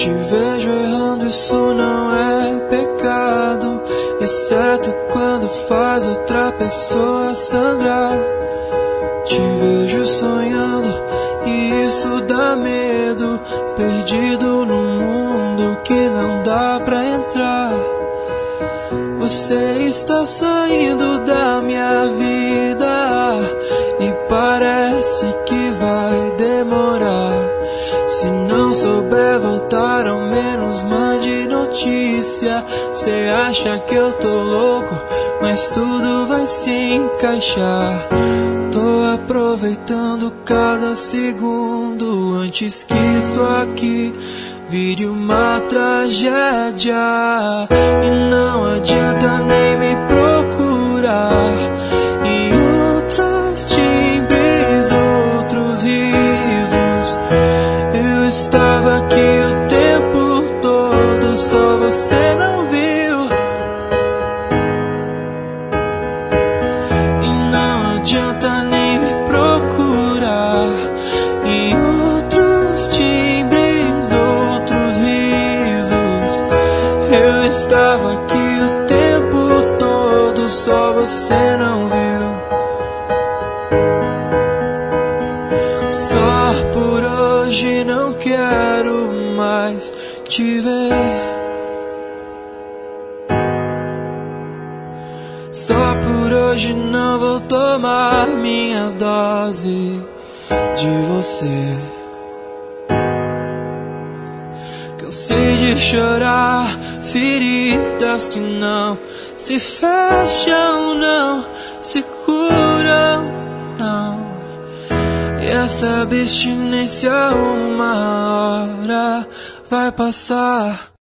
Te vejo errando, isso não é pecado, exceto quando faz outra pessoa sangrar. Te vejo sonhando e isso dá medo, perdido num mundo que não dá pra entrar. Você está saindo da minha vida e parece que vai demorar. Se não souber voltar, ao menos mande notícia. Cê acha que eu tô louco, mas tudo vai se encaixar. Tô aproveitando cada segundo antes que isso aqui vire uma tragédia. E não adianta nem me procurar em outras timbres, outros risos. Eu estava aqui o tempo todo, só você não viu. E não adianta nem me procurar em outros timbres, outros risos. Eu estava aqui o tempo todo, só você não viu. Só por hoje não quero mais te ver. Só por hoje não vou tomar minha dose de você. Cansei de chorar feridas que não se fecham, não se curam, não. E essa abstinência uma hora vai passar.